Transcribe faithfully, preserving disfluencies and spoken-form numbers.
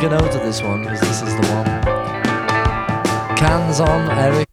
take a note of this one because this is the one. Cans on, Eric.